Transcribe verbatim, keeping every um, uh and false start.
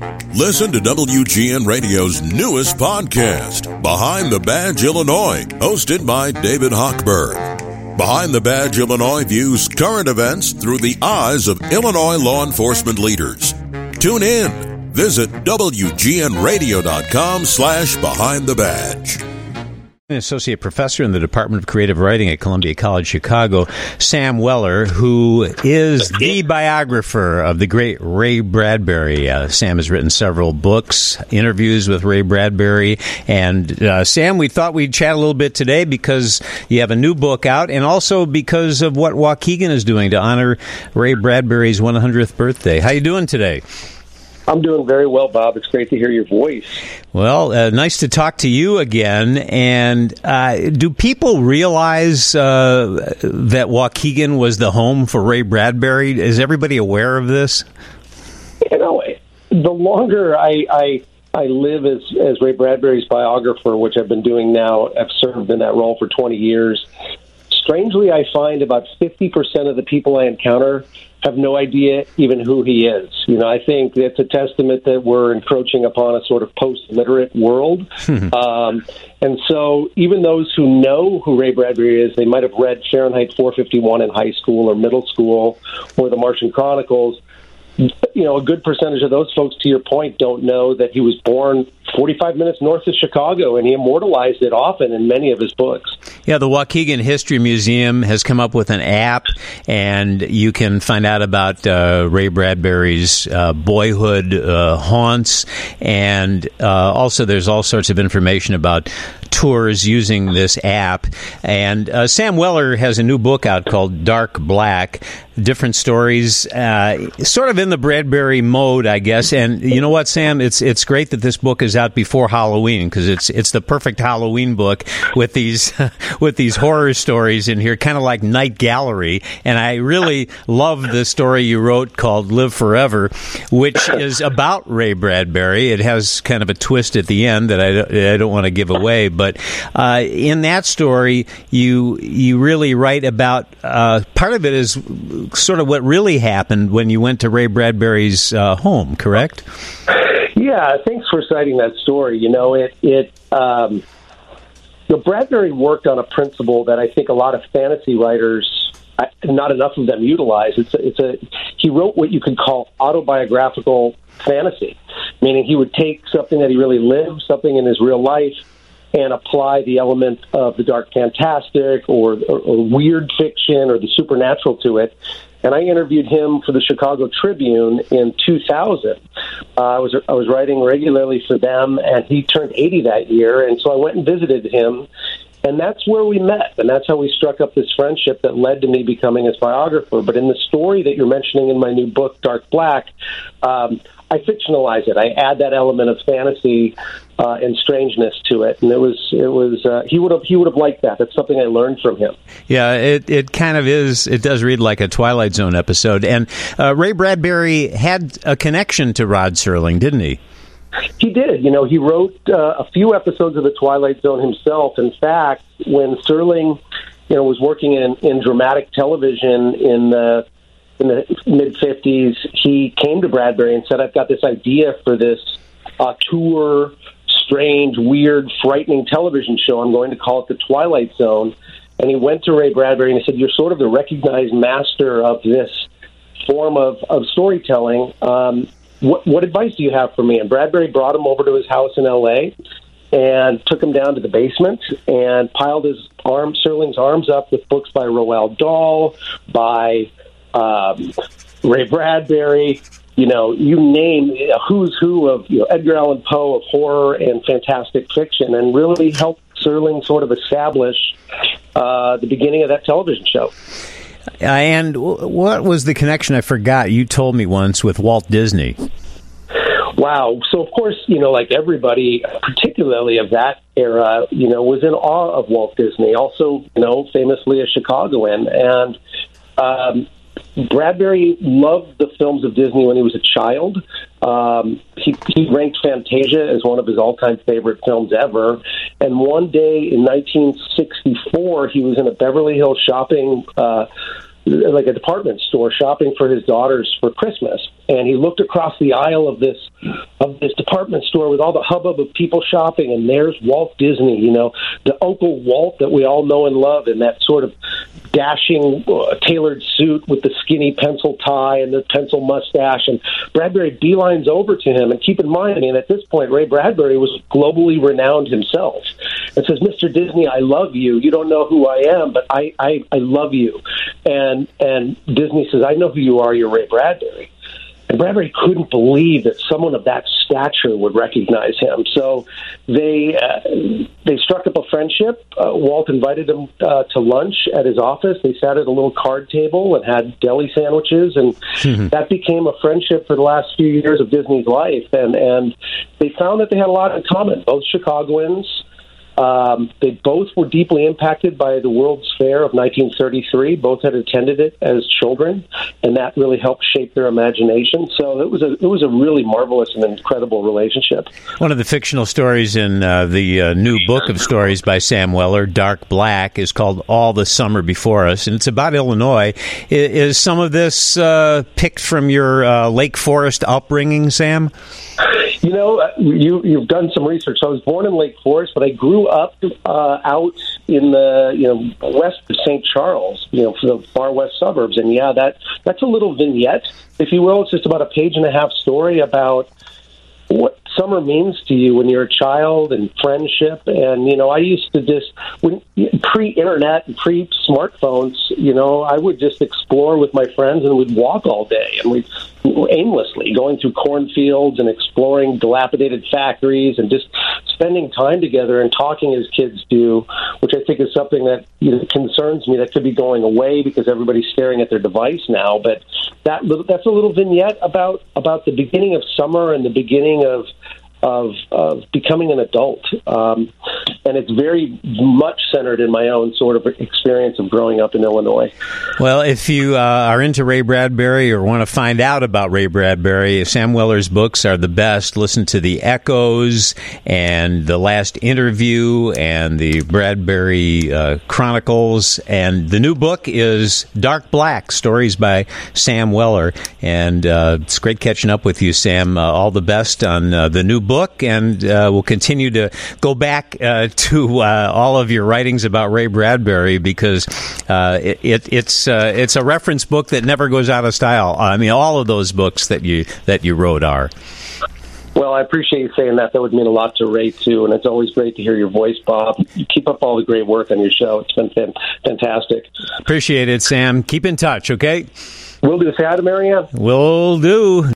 Listen to W G N Radio's newest podcast, Behind the Badge Illinois, hosted by David Hochberg. Behind the Badge Illinois views current events through the eyes of Illinois law enforcement leaders. Tune in. Visit W G N radio dot com slash behind the badge. An associate professor in the Department of Creative Writing at Columbia College Chicago, Sam Weller, who is the biographer of the great Ray Bradbury. Uh, Sam has written several books, interviews with Ray Bradbury. And uh, Sam, we thought we'd chat a little bit today because you have a new book out, and also because of what Waukegan is doing to honor Ray Bradbury's one hundredth birthday. How you doing today? I'm doing very well, Bob. It's great to hear your voice. Well, uh, nice to talk to you again. And uh, do people realize uh, that Waukegan was the home for Ray Bradbury? Is everybody aware of this? You know, the longer I I, I live as, as Ray Bradbury's biographer, which I've been doing now, I've served in that role for twenty years, strangely, I find about fifty percent of the people I encounter have no idea even who he is. You know, I think it's a testament that we're encroaching upon a sort of post-literate world. um, and so even those who know who Ray Bradbury is, they might have read Fahrenheit four fifty-one in high school or middle school or the Martian Chronicles. You know, a good percentage of those folks, to your point, don't know that he was born forty-five minutes north of Chicago, and he immortalized it often in many of his books. Yeah, the Waukegan History Museum has come up with an app, and you can find out about uh, Ray Bradbury's uh, boyhood uh, haunts, and uh, also there's all sorts of information about tours using this app. And uh, Sam Weller has a new book out called Dark Black, different stories, uh, sort of in the Bradbury mode, I guess. And you know what, Sam? It's it's great that this book is out before Halloween, because it's it's the perfect Halloween book with these with these horror stories in here, kind of like Night Gallery. And I really love the story you wrote called Live Forever, which is about Ray Bradbury. It has kind of a twist at the end that I don't, I don't want to give away, but uh, in that story, you you really write about uh, part of it is sort of what really happened when you went to Ray Bradbury's uh, home, correct? Yeah, thanks for citing that story. You know, it it um, you know, Bradbury worked on a principle that I think a lot of fantasy writers, not enough of them, utilize. It's a, it's a he wrote what you could call autobiographical fantasy, meaning he would take something that he really lived, something in his real life, and apply the element of the dark fantastic or, or, or weird fiction or the supernatural to it. And I interviewed him for the Chicago Tribune in two thousand. Uh, I was I was writing regularly for them, and he turned eighty that year, and so I went and visited him, and that's where we met, and that's how we struck up this friendship that led to me becoming his biographer. But in the story that you're mentioning in my new book, Dark Black, um, I fictionalize it. I add that element of fantasy uh, and strangeness to it, and it was it was uh, he would have he would have liked that. That's something I learned from him. Yeah, it it kind of is. It does read like a Twilight Zone episode. And uh, Ray Bradbury had a connection to Rod Serling, didn't he? He did. You know, he wrote uh, a few episodes of the Twilight Zone himself. In fact, when Serling, you know, was working in in dramatic television in the in the mid-fifties, he came to Bradbury and said, I've got this idea for this auteur, strange, weird, frightening television show. I'm going to call it The Twilight Zone. And he went to Ray Bradbury and he said, you're sort of the recognized master of this form of, of storytelling. Um, what, what advice do you have for me? And Bradbury brought him over to his house in L A and took him down to the basement and piled his arm, Serling's arms up with books by Roald Dahl, by Um, Ray Bradbury, you know, you name a who's who of you know, Edgar Allan Poe of horror and fantastic fiction, and really helped Serling sort of establish uh, the beginning of that television show. Uh, and w- what was the connection? I forgot. You told me once with Walt Disney. Wow. So, of course, you know, like everybody, particularly of that era, you know, was in awe of Walt Disney. Also, you know, famously a Chicagoan. And um, Bradbury loved the films of Disney when he was a child. Um, he, he ranked Fantasia as one of his all-time favorite films ever. And one day in nineteen sixty-four, he was in a Beverly Hills shopping uh, like a department store shopping for his daughters for Christmas, and he looked across the aisle of this of this department store with all the hubbub of people shopping, and there's Walt Disney, you know, the Uncle Walt that we all know and love, in that sort of dashing uh, tailored suit with the skinny pencil tie and the pencil mustache. And Bradbury beelines over to him, and keep in mind, I mean, at this point, Ray Bradbury was globally renowned himself, and says, "Mister Disney, I love you. You don't know who I am, but I, I, I love you." And and Disney says, "I know who you are. You're Ray Bradbury." And Bradbury couldn't believe that someone of that stature would recognize him. So they uh, they struck up a friendship. Uh, Walt invited him uh, to lunch at his office. They sat at a little card table and had deli sandwiches, and mm-hmm. that became a friendship for the last few years of Disney's life. And, and they found that they had a lot in common, both Chicagoans. Um, they both were deeply impacted by the World's Fair of nineteen thirty-three. Both had attended it as children, and that really helped shape their imagination. So it was a it was a really marvelous and incredible relationship. One of the fictional stories in uh, the uh, new book of stories by Sam Weller, Dark Black, is called All the Summer Before Us, and it's about Illinois. Is, is some of this uh, picked from your uh, Lake Forest upbringing, Sam? You know, you, you've done some research. So I was born in Lake Forest, but I grew up uh, out in the, you know, west of Saint Charles, you know, for the far west suburbs. And, yeah, that that's a little vignette, if you will. It's just about a page and a half story about what summer means to you when you're a child, and friendship. And, you know, I used to just, when pre-internet and pre-smartphones, you know, I would just explore with my friends, and we'd walk all day, and we'd aimlessly going through cornfields and exploring dilapidated factories and just spending time together and talking as kids do, which I think is something that, you know, concerns me, that could be going away because everybody's staring at their device now. But that little, that's a little vignette about about the beginning of summer and the beginning of of, of becoming an adult. Um, and it's very much centered in my own sort of experience of growing up in Illinois. Well, if you uh, are into Ray Bradbury or want to find out about Ray Bradbury, Sam Weller's books are the best. Listen to The Echoes and The Last Interview and the Bradbury uh, Chronicles. And the new book is Dark Black, Stories by Sam Weller. And uh, it's great catching up with you, Sam. Uh, all the best on uh, the new book, and uh, we'll continue to go back uh, to uh, all of your writings about Ray Bradbury, because uh, it, it, it's uh, it's a reference book that never goes out of style. I mean, all of those books that you that you wrote are. Well, I appreciate you saying that. That would mean a lot to Ray, too, and it's always great to hear your voice, Bob. You keep up all the great work on your show. It's been fan- fantastic. Appreciate it, Sam. Keep in touch, okay? Will do. Say hi to Marianne. Will do.